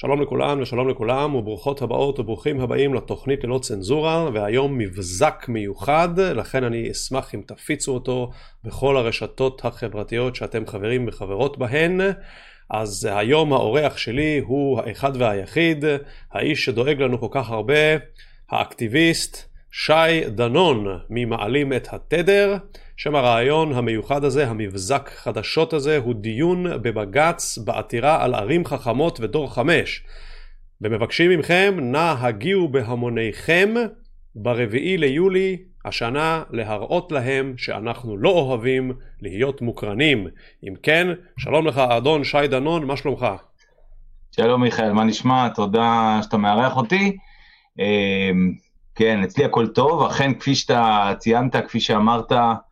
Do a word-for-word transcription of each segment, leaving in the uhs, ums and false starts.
שלום לכולם ושלום לכולם וברוכות הבאות וברוכים הבאים לתוכנית ללא צנזורה, והיום מבזק מיוחד, לכן אני אשמח אם תפיצו אותו בכל הרשתות החברתיות שאתם חברים וחברות בהן. אז היום האורח שלי הוא האחד והיחיד, האיש שדואג לנו כל כך הרבה, האקטיביסט שי דנון ממעלים את התדר. שם הרעיון המיוחד הזה, המבזק חדשות הזה, הוא דיון בבג"ץ בעתירה על ערים חכמות ודור חמש. ומבקשים מכם, נא הגיעו בהמוניכם ברביעי ליולי השנה להראות להם שאנחנו לא אוהבים להיות מוקרנים. אם כן, שלום לך אדון שי דנון, מה שלומך? שלום מיכאל, מה נשמע? תודה שאתה מארח אותי. כן, אצלי הכל טוב, אכן כפי שאתה ציינת, כפי שאמרת,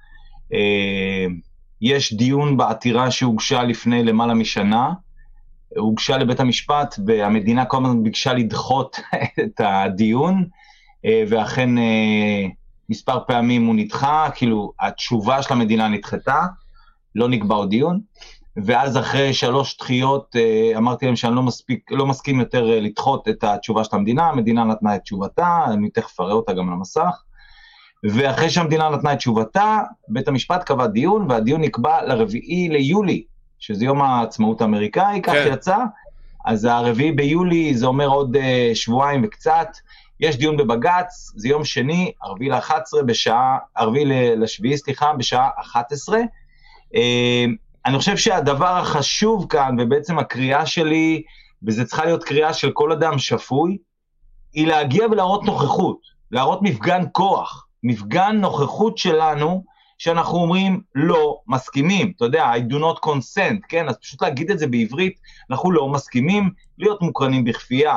יש דיון בעתירה שהוגשה לפני למעלה משנה, הוגשה לבית המשפט, והמדינה כל הזמן ביקשה לדחות את הדיון, ואכן מספר פעמים הוא נדחה, כאילו התשובה של המדינה נדחתה, לא נקבע עוד דיון, ואז אחרי שלוש דחיות אמרתי להם שאני לא, מספיק, לא מסכים יותר לדחות את התשובה של המדינה, המדינה נתנה את תשובתה, אני תכף אראה אותה גם על המסך, ואחרי שהמדינה נתנה את תשובתה, בית המשפט קבע דיון, והדיון נקבע לרביעי ליולי, שזה יום העצמאות האמריקאי, כך כן. יצא, אז הרביעי ביולי זה אומר עוד uh, שבועיים וקצת, יש דיון בבג"ץ, זה יום שני, הרביעי ל-אחת עשרה בשעה, הרביעי לשביעי, סליחה, בשעה אחת עשרה, uh, אני חושב שהדבר החשוב כאן, ובעצם הקריאה שלי, וזה צריכה להיות קריאה של כל אדם שפוי, היא להגיע ולהראות נוכחות, להראות מפגן כוח, מפגן נוכחות שלנו, שאנחנו אומרים לא מסכימים, אתה יודע, I do not consent, כן, אז פשוט להגיד את זה בעברית, אנחנו לא מסכימים להיות מוקרנים בכפייה.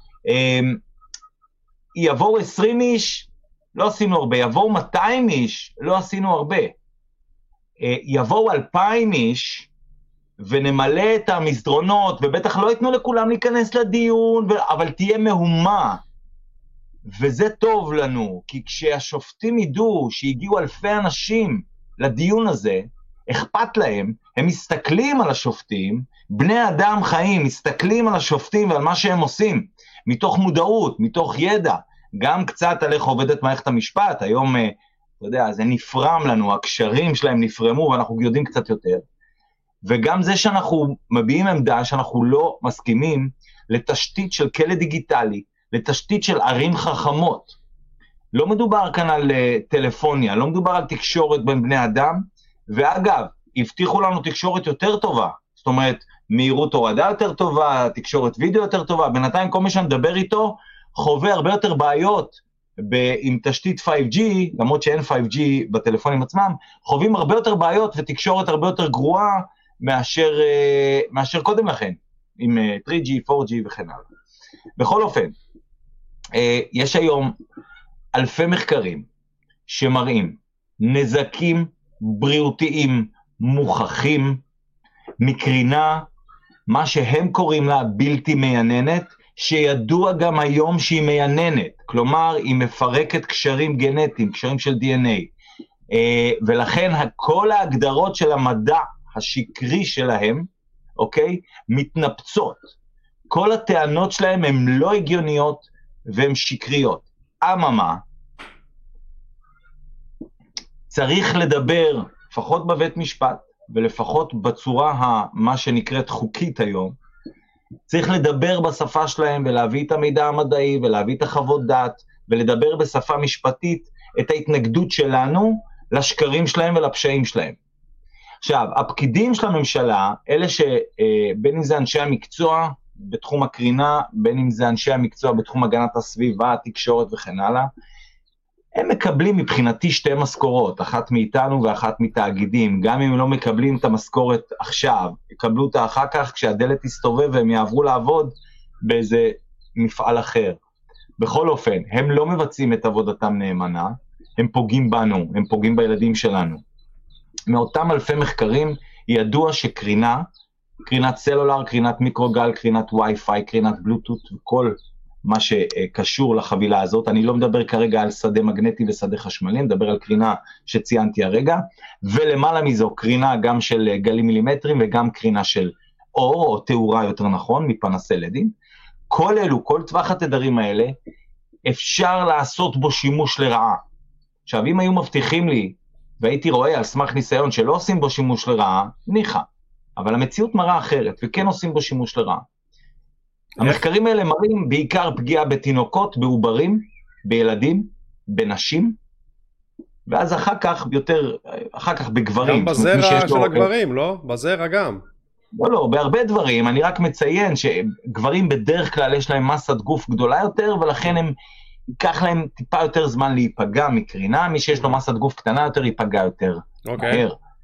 יבואו עשרים איש, לא עשינו הרבה, יבואו מאתיים איש, לא עשינו הרבה. יבואו אלפיים איש, ונמלא את המסדרונות, ובטח לא ייתנו לכולם להיכנס לדיון, אבל תהיה מהומה. וזה טוב לנו, כי כשהשופטים ידעו שהגיעו אלפי אנשים לדיון הזה, אכפת להם, הם מסתכלים על השופטים, בני אדם חיים, מסתכלים על השופטים ועל מה שהם עושים, מתוך מודעות, מתוך ידע, גם קצת על איך עובדת מערכת המשפט, היום, אתה יודע, זה נפרם לנו, הקשרים שלהם נפרמו, ואנחנו יודעים קצת יותר, וגם זה שאנחנו מביעים עמדה, שאנחנו לא מסכימים לתשתית של כלא דיגיטלי, לתשתית של ערים חכמות. לא מדובר כאן על uh, טלפוניה, לא מדובר על תקשורת בין בני אדם, ואגב, הבטיחו לנו תקשורת יותר טובה, זאת אומרת, מהירות הורדה יותר טובה, תקשורת וידאו יותר טובה, בינתיים כל מי שנדבר איתו, חווה הרבה יותר בעיות ב- עם תשתית פייב ג'י, למרות שאין פייב ג'י בטלפונים עצמם, חווים הרבה יותר בעיות ותקשורת הרבה יותר גרועה, מאשר, uh, מאשר קודם לכן, עם uh, תרי ג'י, פור ג'י וכן הלאה. בכל אופן, יש היום אלפי מחקרים שמראים נזקים בריאותיים מוכחים מקרינה, מה שהם קוראים לה בלתי מייננת, שידוע גם היום שהיא מייננת, כלומר היא מפרקת קשרים גנטיים, קשרים של די אן איי, ולכן כל ההגדרות של המדע השקרי שלהם, אוקיי, מתנפצות. כל הטענות שלהם הן לא הגיוניות, והן שקריות. אממה, צריך לדבר, לפחות בבית משפט, ולפחות בצורה מה שנקראת חוקית היום, צריך לדבר בשפה שלהם, ולהביא את המידע המדעי, ולהביא את החוות דעת, ולדבר בשפה משפטית, את ההתנגדות שלנו, לשקרים שלהם ולפשעים שלהם. עכשיו, הפקידים של הממשלה, אלה שבין אם זה אנשי המקצוע, בתחום הקרינה, בין אם זה אנשי המקצוע בתחום הגנת הסביבה, התקשורת וכן הלאה, הם מקבלים מבחינתי שתי משכורות, אחת מאיתנו ואחת מתאגידים, גם אם לא מקבלים את המשכורת עכשיו, יקבלו אותה אחר כך כשהדלת תסתובב והם יעברו לעבוד באיזה מפעל אחר. בכל אופן, הם לא מבצעים את עבודתם נאמנה, הם פוגעים בנו, הם פוגעים בילדים שלנו. מאותם אלפי מחקרים ידוע שקרינה, קרינת סלולר, קרינת מיקרוגל, קרינת וי-פיי, קרינת בלוטות, וכל מה שקשור לחבילה הזאת. אני לא מדבר כרגע על שדה מגנטי ושדה חשמלי, מדבר על קרינה שציינתי הרגע, ולמעלה מזו קרינה גם של גלים מילימטרים וגם קרינה של אור, או תאורה יותר נכון, מפנסי לדים. כל אלו, כל טווח התדרים האלה, אפשר לעשות בו שימוש לרעה. עכשיו, אם היו מבטיחים לי, והייתי רואה על סמך ניסיון שלא עושים בו שימוש לרעה, ניחא. אבל המציאות מראה אחרת, וכן עושים בו שימוש לרעה. המחקרים האלה מראים בעיקר פגיעה בתינוקות, בעוברים, בילדים, בנשים, ואז אחר כך יותר, אחר כך בגברים. גם בזרע של הגברים, לא? בזרע גם. לא, לא, בהרבה דברים. אני רק מציין שגברים בדרך כלל יש להם מסת גוף גדולה יותר, ולכן הם, ייקח להם טיפה יותר זמן להיפגע מקרינה, מי שיש לו מסת גוף קטנה יותר ייפגע יותר. אוקיי.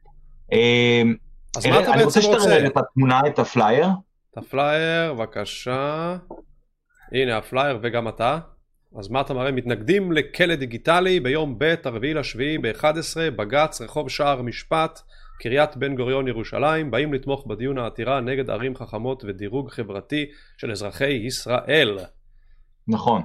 אז מה אתה בעצם רוצה? אני רוצה שתראה את התמונה, את הפלייר. את הפלייר, בבקשה. הנה הפלייר וגם אתה. אז מה אתה מראה? מתנגדים לכלא דיגיטלי ביום ב' הרביעי לשביעי ב-אחת עשרה, בג"ץ, רחוב שער משפט, קריית בן גוריון ירושלים, באים לתמוך בדיון העתירה נגד ערים חכמות ודירוג חברתי של אזרחי ישראל. נכון.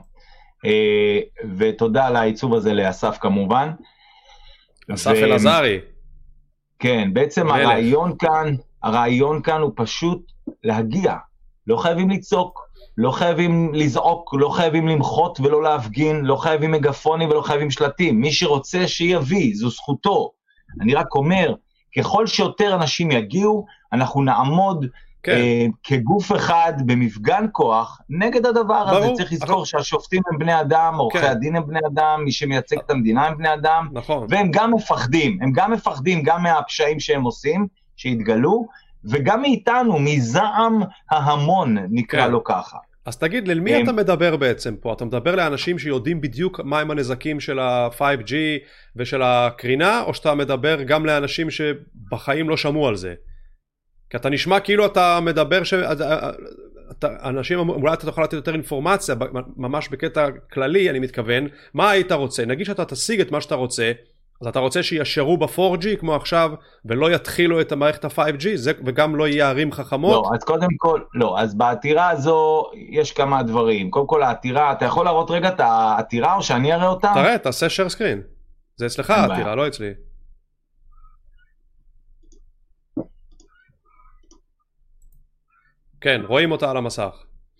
ותודה על העיצוב הזה לאסף כמובן. אסף אלעזרי. כן, בעצם הרעיון כאן, הרעיון כאן הוא פשוט להגיע. לא חייבים לצעוק. לא חייבים לזעוק, לא חייבים למחות ולא להפגין, לא חייבים מגפונים ולא חייבים שלטים. מי שרוצה שיביא, זו זכותו. אני רק אומר, ככל שיותר אנשים יגיעו, אנחנו נעמוד כן. אה, כגוף אחד במפגן כוח נגד הדבר ברור. הזה. צריך לזכור שהשופטים הם בני אדם, עורכי כן. הדין הם בני אדם, מי שמייצג את המדינה הם בני אדם, נכון. והם גם מפחדים, הם גם מפחדים גם מהפשעים שהם עושים, שהתגלו, וגם מאיתנו, מזעם ההמון, נקרא כן. לו ככה. אז תגיד, למי הם... אתה מדבר בעצם פה? אתה מדבר לאנשים שיודעים בדיוק מהם הנזקים של ה-פייב ג'י ושל הקרינה, או שאתה מדבר גם לאנשים שבחיים לא שמעו על זה? כי אתה נשמע כאילו אתה מדבר, ש... אתה... אנשים, אולי אתה תוכל לתת יותר אינפורמציה, ממש בקטע כללי, אני מתכוון, מה היית רוצה? נגיד שאתה תשיג את מה שאתה רוצה, אז אתה רוצה שישרו ב-פור ג'י כמו עכשיו, ולא יתחילו את המערכת ה-פייב ג'י, זה, וגם לא יהיה ערים חכמות? לא, אז קודם כל, לא, אז בעתירה הזו יש כמה דברים. קודם כל העתירה, אתה יכול להראות רגע את העתירה, או שאני אראה אותה? תראה, תעשה share screen. זה אצלך העתירה, לא אצלי. כן, רואים אותה על המסך.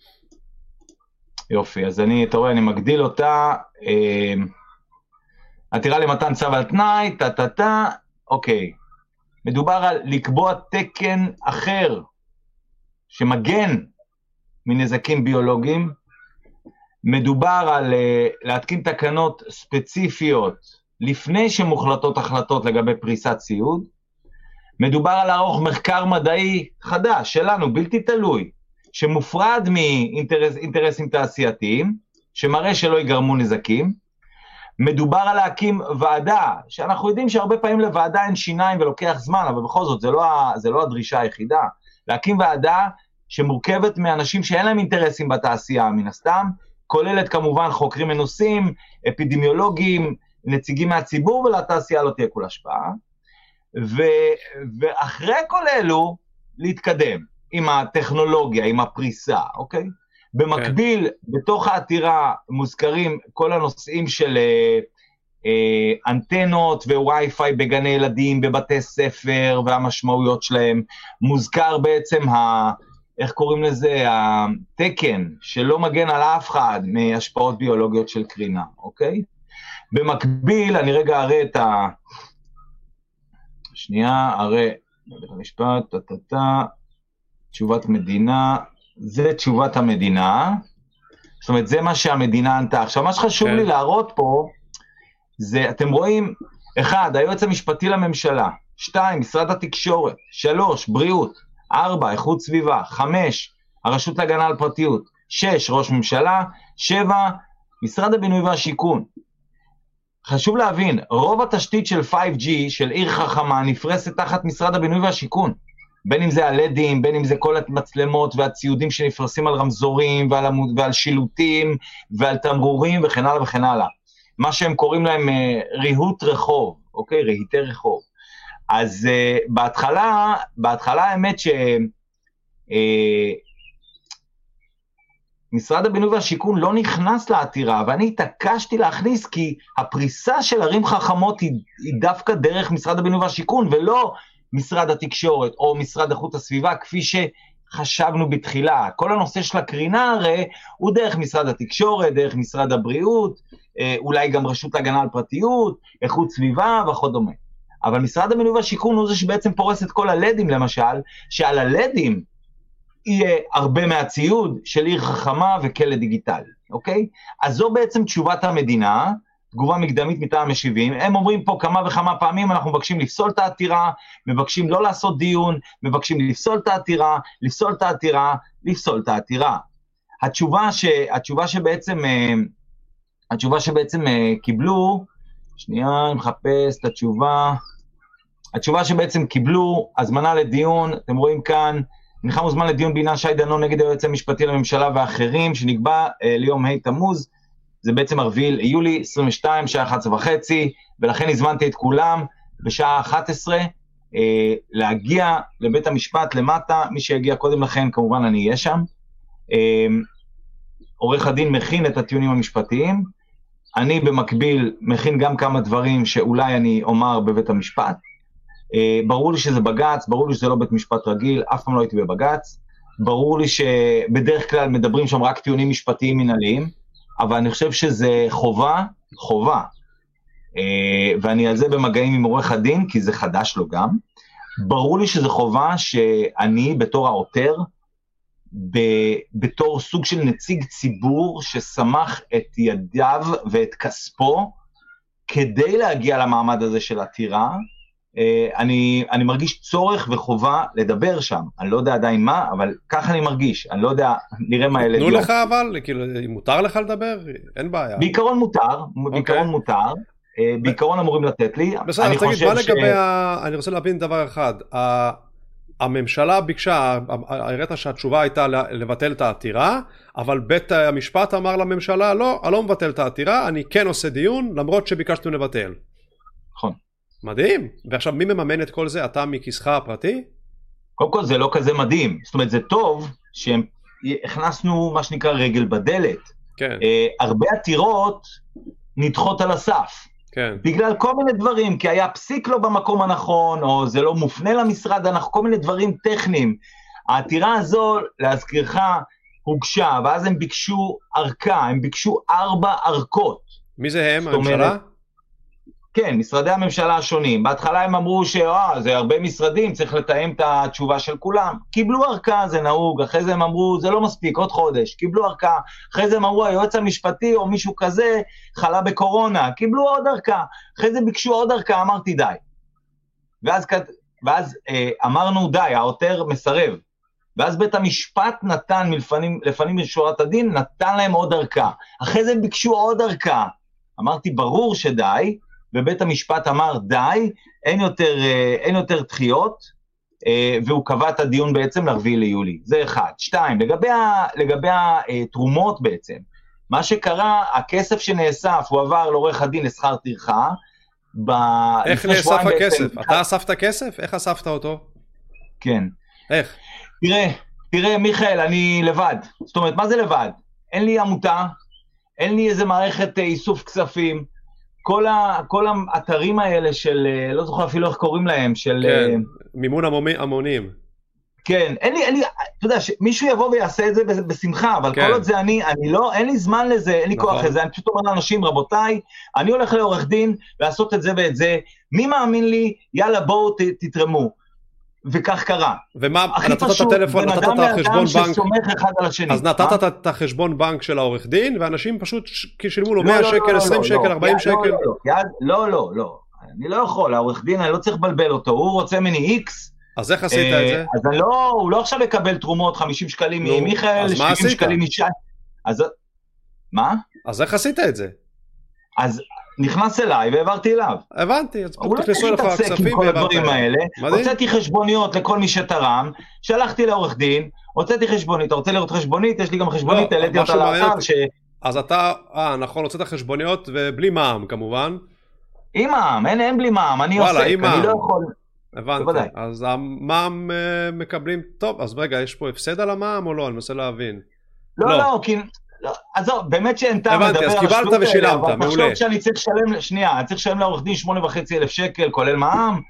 יופי, אז אני, אתה רואה, אני מגדיל אותה, אה... עתירה למתן צו על תנאי, טה-טה-טה, אוקיי. מדובר על לקבוע תקן אחר, שמגן מנזקים ביולוגיים. מדובר על uh, להתקין תקנות ספציפיות, לפני שמוחלטות החלטות לגבי פריסת ציוד. מדובר על לערוך מחקר מדעי חדש, שלנו, בלתי תלוי, שמופרד מאינטרסים תעשייתיים, שמראה שלא ייגרמו נזקים. מדובר על להקים ועדה, שאנחנו יודעים שהרבה פעמים לוועדה אין שיניים ולוקח זמן, אבל בכל זאת זה לא, זה לא הדרישה היחידה. להקים ועדה שמורכבת מאנשים שאין להם אינטרסים בתעשייה מן הסתם, כוללת כמובן חוקרים מנוסים, אפידמיולוגים, נציגים מהציבור, ולתעשייה לא תהיה כל השפעה. ו, ואחרי כל אלו, להתקדם עם הטכנולוגיה, עם הפריסה, אוקיי? במקביל, okay. בתוך העתירה מוזכרים כל הנושאים של אה, אה, אנטנות ווי-פיי בגני ילדים, בבתי ספר והמשמעויות שלהם. מוזכר בעצם, ה, איך קוראים לזה, התקן שלא מגן על אף אחד מהשפעות ביולוגיות של קרינה, אוקיי? במקביל, אני רגע אראה את ה... שנייה, אראה, בבית המשפט, טה-טה-טה, תשובת מדינה... זה תשובת המדינה, זאת אומרת, זה מה שהמדינה ענתה. עכשיו, מה שחשוב okay. לי להראות פה, זה, אתם רואים, אחד, היועץ המשפטי לממשלה, שתיים, משרד התקשורת, שלוש, בריאות, ארבע, איכות סביבה, חמש, הרשות להגנה על פרטיות, שש, ראש ממשלה, שבע, משרד הבינוי והשיכון. חשוב להבין, רוב התשתית של פייב ג'י, של עיר חכמה, נפרסת תחת משרד הבינוי והשיכון. בין אם זה הלדים, בין אם זה כל המצלמות והציודים שנפרסים על רמזורים ועל, עמוד, ועל שילוטים ועל תמרורים וכן הלאה וכן הלאה. מה שהם קוראים להם uh, ריהוט רחוב, אוקיי? רהיטי רחוב. אז uh, בהתחלה, בהתחלה האמת ש... Uh, משרד הבינוי והשיכון לא נכנס לעתירה, ואני התעקשתי להכניס כי הפריסה של ערים חכמות היא, היא דווקא דרך משרד הבינוי והשיכון, ולא... משרד התקשורת או משרד איכות הסביבה, כפי חשבנו בתחילה. כל הנושא של הקרינה הרי הוא דרך משרד התקשורת, דרך משרד הבריאות, אולי גם רשות להגנה על פרטיות, איכות סביבה וכדומה. אבל משרד הבינוי והשיכון הוא זה שבעצם פורס את כל הלדים למשל, שעל הלדים יהיה הרבה מהציוד של עיר חכמה וכלא דיגיטל, אוקיי? אז זו בעצם תשובת המדינה, תגובה מקדמית מטעם המשיבים, הם אומרים פה כמה וכמה פעמים, אנחנו מבקשים לפסול את העתירה, מבקשים לא לעשות דיון, מבקשים לפסול את העתירה, לפסול את העתירה, לפסול את העתירה. התשובה, ש, התשובה שבעצם, התשובה שבעצם קיבלו, שנייה, אני מחפש את התשובה, התשובה שבעצם קיבלו, הזמנה לדיון, אתם רואים כאן, נלחם מוזמן לדיון בעניין שי דנון נגד היועץ המשפטי לממשלה ואחרים, שנקבע אה, ליום ה' תמוז, זה בעצם הרביעי ליולי עשרים ושתיים, שעה אחת עשרה וחצי, ולכן הזמנתי את כולם בשעה אחת עשרה, אה, להגיע לבית המשפט למטה, מי שיגיע קודם לכן, כמובן אני אהיה שם. אה, עורך הדין מכין את הטיעונים המשפטיים, אני במקביל מכין גם כמה דברים שאולי אני אומר בבית המשפט, Uh, ברור לי שזה בגץ, ברור לי שזה לא בית משפט רגיל, אף פעם לא הייתי בבגץ, ברור לי שבדרך כלל מדברים שם רק טיעונים משפטיים מנהליים, אבל אני חושב שזה חובה, חובה, uh, ואני על זה במגעים עם עורך הדין, כי זה חדש לו גם, ברור לי שזה חובה שאני בתור העותר, ב- בתור סוג של נציג ציבור ששמח את ידיו ואת כספו, כדי להגיע למעמד הזה של עתירה, Uh, אני, אני מרגיש צורך וחובה לדבר שם, אני לא יודע עדיין מה, אבל ככה אני מרגיש, אני לא יודע, נראה מה ילד תנו יום. לך אבל, כאילו, מותר לך לדבר? אין בעיה. בעיקרון מותר, okay. בעיקרון מותר, uh, בעיקרון אמורים לתת לי. בסדר, אז תגיד, מה לגבי, ש... ה... אני רוצה להבין דבר אחד, ה... הממשלה ביקשה, הראית שהתשובה הייתה לבטל את העתירה, אבל בית המשפט אמר לממשלה, לא, אני לא מבטל את העתירה, אני כן עושה דיון, למרות שביקשתם לבטל. נכון. מדהים. ועכשיו מי מממן את כל זה? אתה מכיסך הפרטי? קודם כל זה לא כזה מדהים. זאת אומרת, זה טוב שהכנסנו מה שנקרא רגל בדלת. כן. Uh, הרבה עתירות נדחות על הסף. כן. בגלל כל מיני דברים, כי היה פסיק לא במקום הנכון, או זה לא מופנה למשרד, אנחנו כל מיני דברים טכניים. העתירה הזו, להזכירך, הוגשה, ואז הם ביקשו ארכה, הם ביקשו ארבע ארכות. מי זה הם? הממשלה? אומרת, כן, משרדי הממשלה השונים. בהתחלה הם אמרו שזה הרבה משרדים, צריך לתאם את התשובה של כולם. קיבלו ארכה, זה נהוג. אחרי זה הם אמרו, זה לא מספיק, עוד חודש. קיבלו ארכה. אחרי זה הם אמרו, היועץ המשפטי או מישהו כזה חלה בקורונה. קיבלו עוד ארכה. אחרי זה ביקשו עוד ארכה, אמרתי די. ואז, ואז אה, אמרנו די, העותר מסרב. ואז בית המשפט נתן מלפנים, לפנים משורת הדין, נתן להם עוד ארכה. אחרי זה הם ביקשו עוד ארכה. אמרתי, ברור שדי. ובית המשפט אמר די, אין יותר, אין יותר דחיות, והוא קבע את הדיון בעצם לרביעי ליולי. זה אחד. שתיים, לגבי, ה, לגבי התרומות בעצם, מה שקרה, הכסף שנאסף, הוא עבר לעורך הדין לשכר טרחה, איך נאסף הכסף? אתה אספת כסף? איך אספת אותו? כן. איך? תראה, תראה מיכאל, אני לבד. זאת אומרת, מה זה לבד? אין לי עמותה, אין לי איזה מערכת איסוף כספים, כל, ה, כל האתרים האלה של, לא זוכר אפילו איך קוראים להם, של... כן, מימון המונים. כן, אין לי, אין לי, אתה יודע, מישהו יבוא ויעשה את זה בשמחה, אבל כן. כל עוד זה אני, אני לא, אין לי זמן לזה, אין לי נכון. כוח לזה, אני פשוט אומר לאנשים, רבותיי, אני הולך לעורך דין לעשות את זה ואת זה, מי מאמין לי, יאללה בואו ת, תתרמו. וכך קרה. ומה, נתת את הטלפון, נתת את החשבון בנק, אז נתת את החשבון בנק של העורך דין, ואנשים פשוט שילמו לו מאה שקל, עשרים שקל, ארבעים שקל. לא, לא, לא, אני לא יכול, העורך דין, אני לא צריך לבלבל אותו, הוא רוצה מני איקס. אז איך עשית את זה? אז לא, הוא לא עכשיו יקבל תרומות, חמישים שקלים ממיכאל, שבעים שקלים משי. אז מה? אז איך עשית את זה? אז נכנס אליי והעברתי אליו. הבנתי, אז פה תכנסו אליך הכספים והעברתי האלה. הוצאתי חשבוניות לכל מי שתרם, שלחתי לעורך דין, הוצאתי חשבונית, אתה רוצה לראות חשבונית? יש לי גם חשבונית, העליתי אותה לאתר ש... אז אתה, אה, נכון, הוצאת חשבוניות ובלי מע"מ כמובן. עם מע"מ, אין, אין בלי מע"מ, אני עוסק, אני לא יכול... הבנתי, אז המע"מ מקבלים, טוב, אז רגע, יש פה הפסד על המע"מ או לא? אני מנסה להבין. לא, לא, כי... אז באמת שאין טעם לדבר על השטות האלה, הבנתי, אז קיבלת ושילמת, מעולה. תחשוב שאני צריך לשלם, שנייה, אני צריך לשלם לעורך דין שמונה וחצי אלף שקל, כולל מע"מ,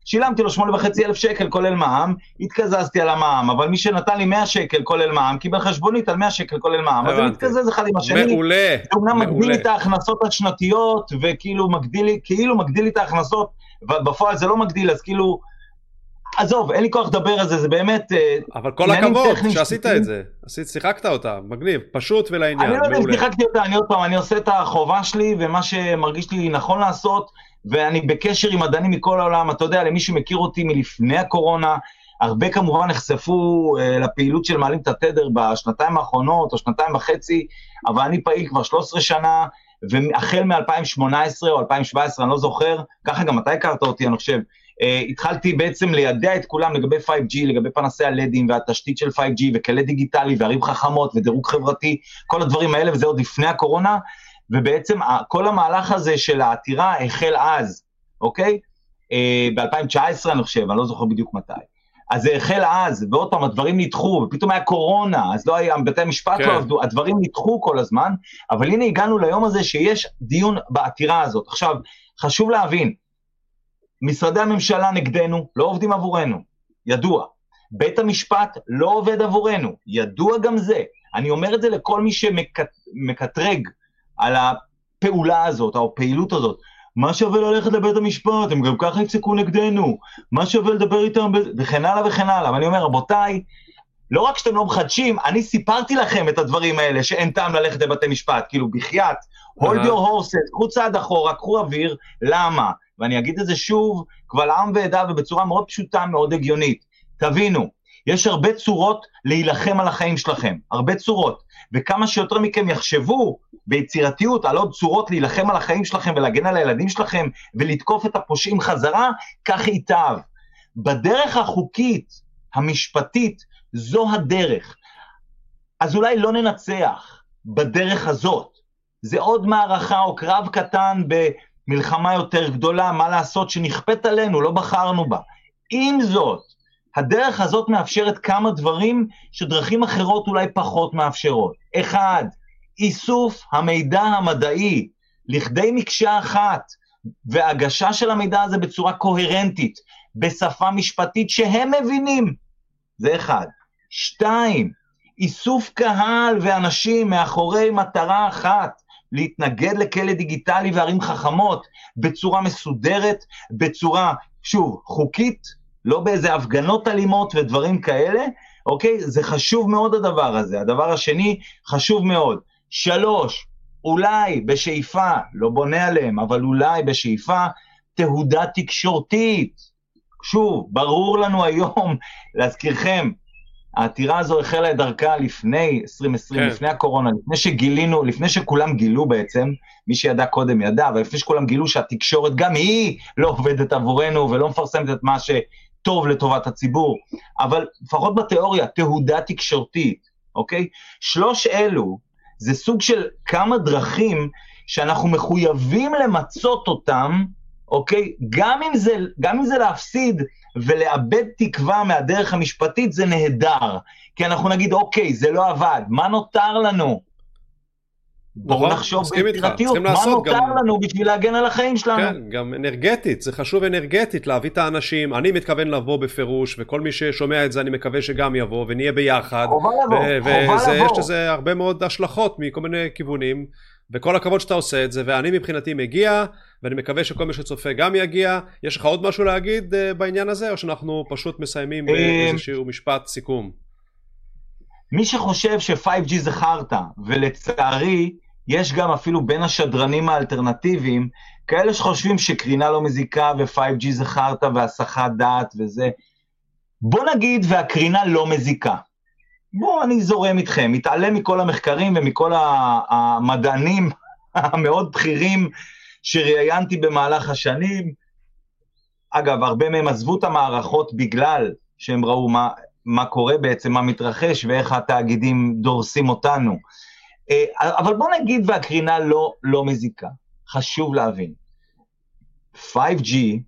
שילמתי לו שמונה וחצי אלף שקל כולל מע"מ, התקזזתי על המע"מ, אבל מי שנתן לי מאה שקל כולל מע"מ, קיבל חשבונית על מאה שקל כולל מע"מ, אז זה מתקזז אחד עם השני. מעולה, זה אומנם מגדיל לי את ההכנסות השנתיות, וכאילו מגדיל לי, כאילו מגדיל לי את ההכנסות, ובפועל זה לא מגדיל, אז כאילו, עזוב, אין לי כוח לדבר על זה, זה באמת... אבל כל הכבוד שעשית את זה, שיחקת אותה, מגניב, פשוט ולעניין, מעולה. אני לא יודע אם שיחקתי אותה, אני עוד פעם, אני עושה את החובה שלי, ומה שמרגיש לי נכון לעשות, ואני בקשר עם מדענים מכל העולם, אתה יודע, למי שמכיר אותי מלפני הקורונה, הרבה כמובן נחשפו לפעילות של מעלים את התדר בשנתיים האחרונות, או שנתיים וחצי, אבל אני פעיל כבר שלוש עשרה שנה, והחל מ-אלפיים שמונה עשרה או אלפיים שבע עשרה, אני לא זוכר, ככה גם אתה הכרת אותי, אני חושב, Uh, התחלתי בעצם לידע את כולם לגבי פייב ג'י, לגבי פנסי הלדים והתשתית של פייב ג'י וכלי דיגיטלי וערים חכמות ודירוג חברתי, כל הדברים האלה, וזה עוד לפני הקורונה, ובעצם כל המהלך הזה של העתירה החל אז, אוקיי? Uh, ב-אלפיים תשע עשרה אני חושב, אני לא זוכר בדיוק מתי. אז זה החל אז, ועוד פעם הדברים נדחו, ופתאום היה קורונה, אז לא היה, בתי המשפט כן. לא עבדו, הדברים נדחו כל הזמן, אבל הנה הגענו ליום הזה שיש דיון בעתירה הזאת. עכשיו, חשוב להבין, משרדי הממשלה נגדנו, לא עובדים עבורנו, ידוע. בית המשפט לא עובד עבורנו, ידוע גם זה. אני אומר את זה לכל מי שמקטרג על הפעולה הזאת, או הפעילות הזאת. מה שווה ללכת לבית המשפט, הם גם ככה יפסקו נגדנו, מה שווה לדבר איתם, וכן הלאה וכן הלאה. ואני אומר, רבותיי, לא רק שאתם לא מחדשים, אני סיפרתי לכם את הדברים האלה, שאין טעם ללכת לבתי משפט, כאילו בחייאת, hold your horses, קחו צעד אחורה, קחו אוויר, למה? ואני אגיד את זה שוב, קבל עם ועדה, ובצורה מאוד פשוטה, מאוד הגיונית. תבינו, יש הרבה צורות להילחם על החיים שלכם, הרבה צורות, וכמה שיותר מכם יחשבו ביצירתיות על עוד צורות להילחם על החיים שלכם, ולהגן על הילדים שלכם, ולתקוף את הפושעים חזרה, כך ייטב. בדרך החוקית, המשפטית, זו הדרך. אז אולי לא ננצח בדרך הזאת. זה עוד מערכה או קרב קטן במלחמה יותר גדולה, מה לעשות שנכפת עלינו, לא בחרנו בה. עם זאת, הדרך הזאת מאפשרת כמה דברים שדרכים אחרות אולי פחות מאפשרות. אחד, איסוף המידע המדעי לכדי מקשה אחת, והגשה של המידע הזה בצורה קוהרנטית, בשפה משפטית שהם מבינים. זה אחד. שתיים, איסוף קהל ואנשים מאחורי מטרה אחת, להתנגד לכלי דיגיטלי וערים חכמות, בצורה מסודרת, בצורה, שוב, חוקית, לא באיזה הפגנות אלימות ודברים כאלה, אוקיי? זה חשוב מאוד הדבר הזה. הדבר השני, חשוב מאוד. שלוש, אולי בשאיפה, לא בונה עליהם, אבל אולי בשאיפה, תהודה תקשורתית. שוב, ברור לנו היום, להזכירכם, העתירה הזו החלה את דרכה לפני עשרים עשרים, כן. לפני הקורונה, לפני שגילינו, לפני שכולם גילו בעצם, מי שידע קודם ידע, אבל לפני שכולם גילו שהתקשורת גם היא לא עובדת עבורנו, ולא מפרסמת את מה שטוב לטובת הציבור, אבל לפחות בתיאוריה, תהודה תקשורתית, אוקיי? שלוש אלו, זה סוג של כמה דרכים, שאנחנו מחויבים למצות אותם, אוקיי? גם אם זה, גם אם זה להפסיד, ולאבד תקווה מהדרך המשפטית, זה נהדר. כי אנחנו נגיד, אוקיי, זה לא עבד. מה נותר לנו? בואו נחשוב ביצירתיות. מה נותר גם... לנו בשביל להגן על החיים שלנו? כן, גם אנרגטית. זה חשוב אנרגטית להביא את האנשים. אני מתכוון לבוא בפירוש, וכל מי ששומע את זה, אני מקווה שגם יבוא, ונהיה ביחד. חובה לבוא, ו- חובה וזה, לבוא. יש לזה הרבה מאוד השלכות מכל מיני כיוונים. וכל הכבוד שאתה עושה את זה, ואני מבחינתי מגיע, ואני מקווה שכל מי שצופה גם יגיע. יש לך עוד משהו להגיד uh, בעניין הזה, או שאנחנו פשוט מסיימים באיזשהו משפט סיכום? מי שחושב ש-פייב ג'י זה חרטה, ולצערי, יש גם אפילו בין השדרנים האלטרנטיביים, כאלה שחושבים שקרינה לא מזיקה, ו-פייב ג'י זה חרטה, והסחת דעת וזה. בוא נגיד, והקרינה לא מזיקה. בואו אני זורם איתכם, מתעלם מכל המחקרים ומכל המדענים המאוד בכירים שראיינתי במהלך השנים. אגב, הרבה מהם עזבו את המערכות בגלל שהם ראו מה, מה קורה בעצם, מה מתרחש ואיך התאגידים דורסים אותנו. אבל בואו נגיד והקרינה לא, לא מזיקה. חשוב להבין. פייב ג'י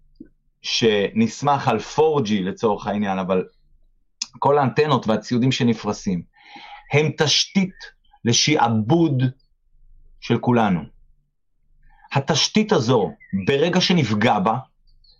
שנסמך על פור ג'י לצורך העניין, אבל כל האנטנות והציודים שנפרסים, הם תשתית לשעבוד של כולנו. התשתית הזו, ברגע שנפגע בה,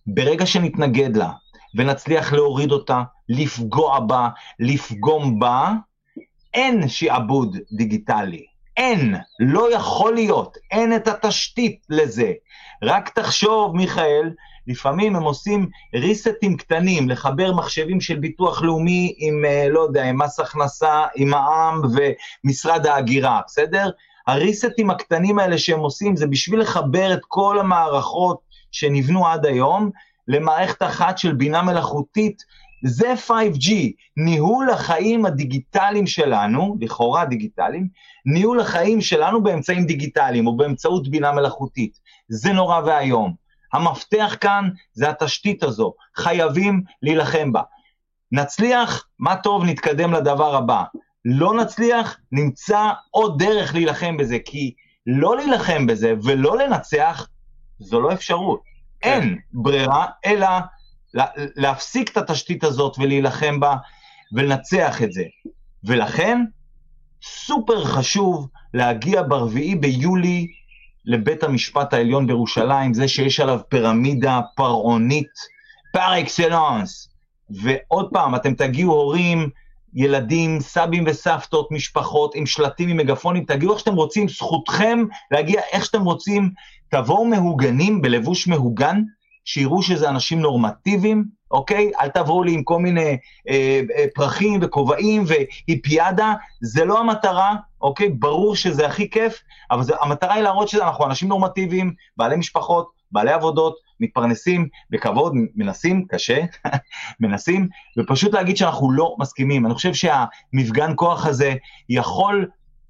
ברגע שנתנגד לה, ונצליח להוריד אותה, לפגוע בה, לפגום בה, אין שעבוד דיגיטלי. אין, לא יכול להיות, אין את התשתית לזה. רק תחשוב, מיכאל, לפעמים הם עושים ריסטים קטנים, לחבר מחשבים של ביטוח לאומי עם, לא יודע, עם מס הכנסה, עם העם ומשרד ההגירה, בסדר? הריסטים הקטנים האלה שהם עושים, זה בשביל לחבר את כל המערכות שנבנו עד היום, למערכת אחת של בינה מלאכותית, זה פייב ג'י, ניהול החיים הדיגיטליים שלנו, לכאורה דיגיטליים, ניהול החיים שלנו באמצעים דיגיטליים, או באמצעות בינה מלאכותית, זה נורא והיום. המפתח כאן זה התשתית הזו, חייבים להילחם בה. נצליח, מה טוב, נתקדם לדבר הבא. לא נצליח, נמצא עוד דרך להילחם בזה, כי לא להילחם בזה ולא לנצח, זו לא אפשרות. כן. אין ברירה, אלא להפסיק את התשתית הזאת ולהילחם בה ולנצח את זה. ולכן, סופר חשוב להגיע ברביעי ביולי לבית המשפט העליון בירושלים, זה שיש עליו פירמידה פרעונית, פר אקסלנס. ועוד פעם, אתם תגיעו הורים, ילדים, סבים וסבתות, משפחות, עם שלטים, עם מגפונים, תגיעו איך שאתם רוצים, זכותכם להגיע איך שאתם רוצים, תבואו מהוגנים, בלבוש מהוגן, שיראו שזה אנשים נורמטיביים, אוקיי? אל תבואו לי עם כל מיני אה, אה, פרחים וכובעים והיפיאדה, זה לא המטרה, אוקיי? ברור שזה הכי כיף, אבל זה, המטרה היא להראות שאנחנו אנשים נורמטיביים, בעלי משפחות, בעלי עבודות, מתפרנסים בכבוד, מנסים, קשה, מנסים, ופשוט להגיד שאנחנו לא מסכימים. אני חושב שהמפגן כוח הזה יכול,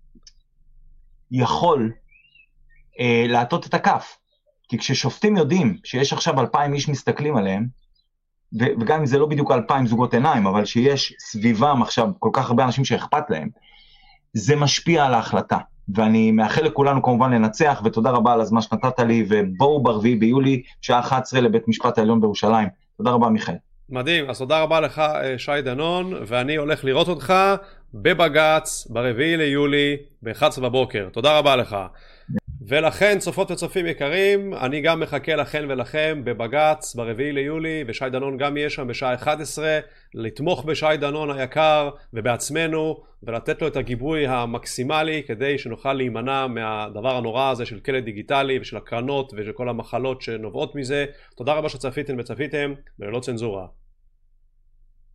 יכול אה, להטות את הכף, כי כששופטים יודעים שיש עכשיו אלפיים איש מסתכלים עליהם, ו- וגם אם זה לא בדיוק אלפיים זוגות עיניים, אבל שיש סביבם עכשיו כל כך הרבה אנשים שאכפת להם, זה משפיע על ההחלטה. ואני מאחל לכולנו כמובן לנצח, ותודה רבה על הזמן שנתת לי, ובואו ברביעי ביולי, שעה אחת עשרה לבית משפט העליון בירושלים. תודה רבה מיכאל. מדהים, אז תודה רבה לך שי דנון, ואני הולך לראות אותך בבגץ ברביעי ליולי ב-אחת עשרה בבוקר. תודה רבה לך. ולכן צופות וצופים יקרים, אני גם מחכה לכן ולכם בבגץ ברביעי ליולי, ושי דנון גם יהיה שם בשעה אחת עשרה, לתמוך בשי דנון היקר ובעצמנו, ולתת לו את הגיבוי המקסימלי כדי שנוכל להימנע מהדבר הנורא הזה של כלא דיגיטלי ושל הקרנות ושל כל המחלות שנובעות מזה. תודה רבה שצפיתם וצפיתם, וללא צנזורה.